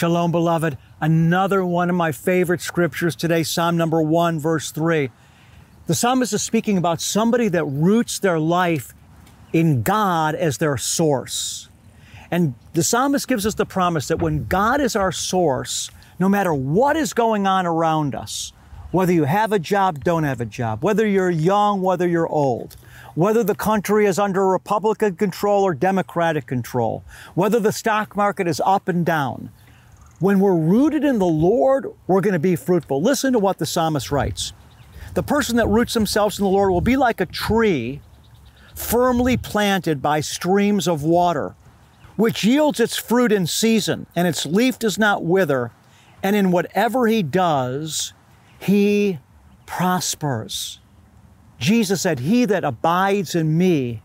Shalom, beloved. Another one of my favorite scriptures today, Psalm number 1, verse 3. The psalmist is speaking about somebody that roots their life in God as their source. And the psalmist gives us the promise that when God is our source, no matter what is going on around us, whether you have a job, don't have a job, whether you're young, whether you're old, whether the country is under Republican control or Democratic control, whether the stock market is up and down, when we're rooted in the Lord, we're going to be fruitful. Listen to what the psalmist writes. The person that roots themselves in the Lord will be like a tree firmly planted by streams of water, which yields its fruit in season, and its leaf does not wither, and in whatever he does, he prospers. Jesus said, "He that abides in me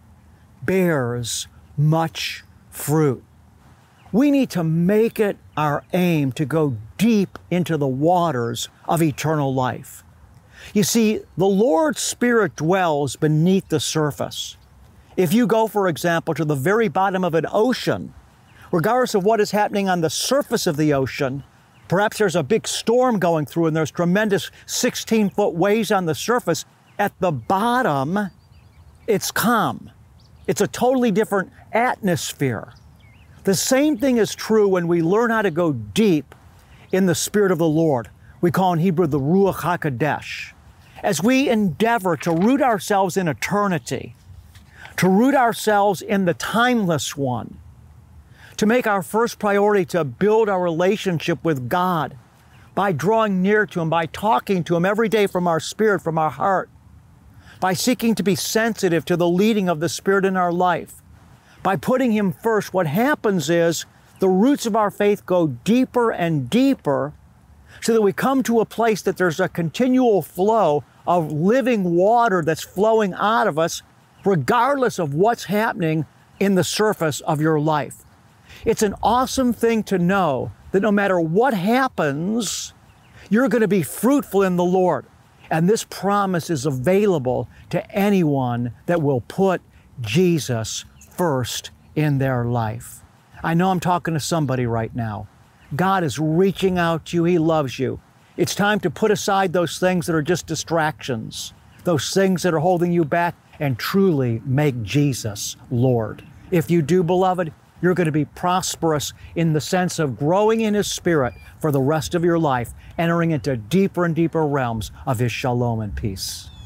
bears much fruit." We need to make it our aim to go deep into the waters of eternal life. You see, the Lord's Spirit dwells beneath the surface. If you go, for example, to the very bottom of an ocean, regardless of what is happening on the surface of the ocean, perhaps there's a big storm going through and there's tremendous 16-foot waves on the surface. At the bottom, it's calm. It's a totally different atmosphere. The same thing is true when we learn how to go deep in the Spirit of the Lord. We call in Hebrew the Ruach HaKodesh. As we endeavor to root ourselves in eternity, to root ourselves in the timeless one, to make our first priority to build our relationship with God by drawing near to Him, by talking to Him every day from our spirit, from our heart, by seeking to be sensitive to the leading of the Spirit in our life, by putting Him first, what happens is the roots of our faith go deeper and deeper so that we come to a place that there's a continual flow of living water that's flowing out of us regardless of what's happening in the surface of your life. It's an awesome thing to know that no matter what happens, you're going to be fruitful in the Lord. And this promise is available to anyone that will put Jesus first in their life. I know I'm talking to somebody right now. God is reaching out to you. He loves you. It's time to put aside those things that are just distractions, those things that are holding you back, and truly make Jesus Lord. If you do, beloved, you're going to be prosperous in the sense of growing in His Spirit for the rest of your life, entering into deeper and deeper realms of His shalom and peace.